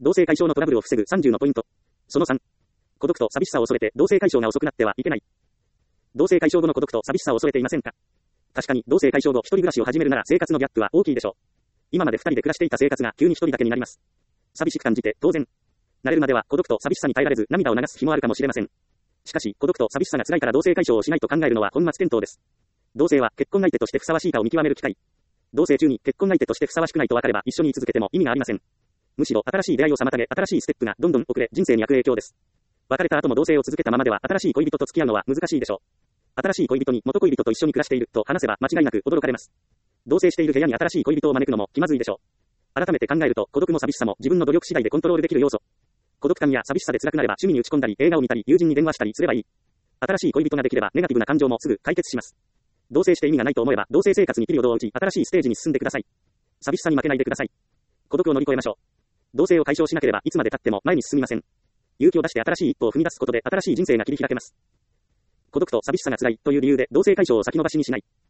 同性解消のトラブルを防ぐ30のポイント。その3。孤独と寂しさを恐れて同性解消が遅くなってはいけない。同性解消後の孤独と寂しさを恐れていませんか？確かに同性解消後一人暮らしを始めるなら生活のギャップは大きいでしょう。今まで二人で暮らしていた生活が急に一人だけになります。寂しく感じて当然。慣れるまでは孤独と寂しさに耐えられず涙を流す日もあるかもしれません。しかし孤独と寂しさが辛いから同性解消をしないと考えるのは本末転倒です。同性は結婚相手としてふさわしいかを見極める機会。同棲中に結婚相手としてふさわしくないと分かれば一緒に居続けても意味がありません。むしろ新しい出会いを妨げ新しいステップがどんどん遅れ人生に悪影響です。別れた後も同棲を続けたままでは新しい恋人と付き合うのは難しいでしょう。新しい恋人に元恋人と一緒に暮らしていると話せば間違いなく驚かれます。同棲している部屋に新しい恋人を招くのも気まずいでしょう。改めて考えると孤独も寂しさも自分の努力次第でコントロールできる要素。孤独感や寂しさで辛くなれば趣味に打ち込んだり映画を見たり友人に電話したりすればいい。新しい恋人ができればネガティブな感情もすぐ解決します。同棲して意味がないと思えば同棲生活にピリオドを打ち新しいステージに進んでください。寂しさに負けないでください。孤独を乗り越えましょう。同棲を解消しなければいつまで経っても前に進みません。勇気を出して新しい一歩を踏み出すことで新しい人生が切り開けます。孤独と寂しさが辛いという理由で同棲解消を先延ばしにしない。